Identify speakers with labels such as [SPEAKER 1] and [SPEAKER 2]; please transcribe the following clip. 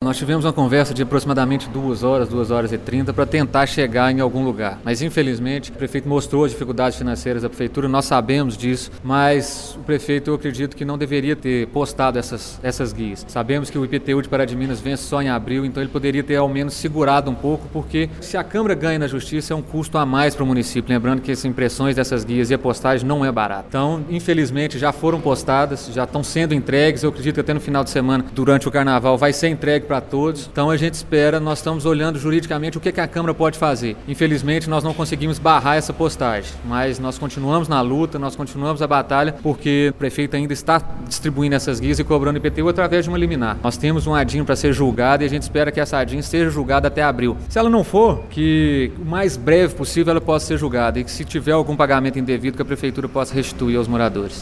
[SPEAKER 1] nós tivemos uma conversa de aproximadamente 2 horas e 30 para tentar chegar em algum lugar. Mas, infelizmente, o prefeito mostrou as dificuldades financeiras da prefeitura, nós sabemos disso, mas o prefeito, eu acredito que não deveria ter postado essas guias. Sabemos que o IPTU de Pará de Minas vence só em abril, então ele poderia ter ao menos segurado um pouco, porque se a Câmara ganha na Justiça é um custo a mais para o município. Lembrando que as impressões dessas guias e a postagem não é barato. Então, infelizmente, já foram postadas, já estão sendo entregues. Eu acredito que até no final de semana, durante o Carnaval, vai ser entregue para todos. Então, a gente espera, nós estamos olhando juridicamente o que a Câmara pode fazer. Infelizmente, nós não conseguimos barrar essa postagem, mas nós continuamos na luta, nós continuamos a batalha, porque o prefeito ainda está distribuindo essas guias e cobrando IPTU através de uma liminar. Nós temos um ADIM para ser julgado e a gente espera que essa ADIM seja julgada até abril. Se ela não for, que o mais breve possível ela possa ser julgada e que se tiver algum pagamento indevido que a prefeitura possa restituir aos moradores.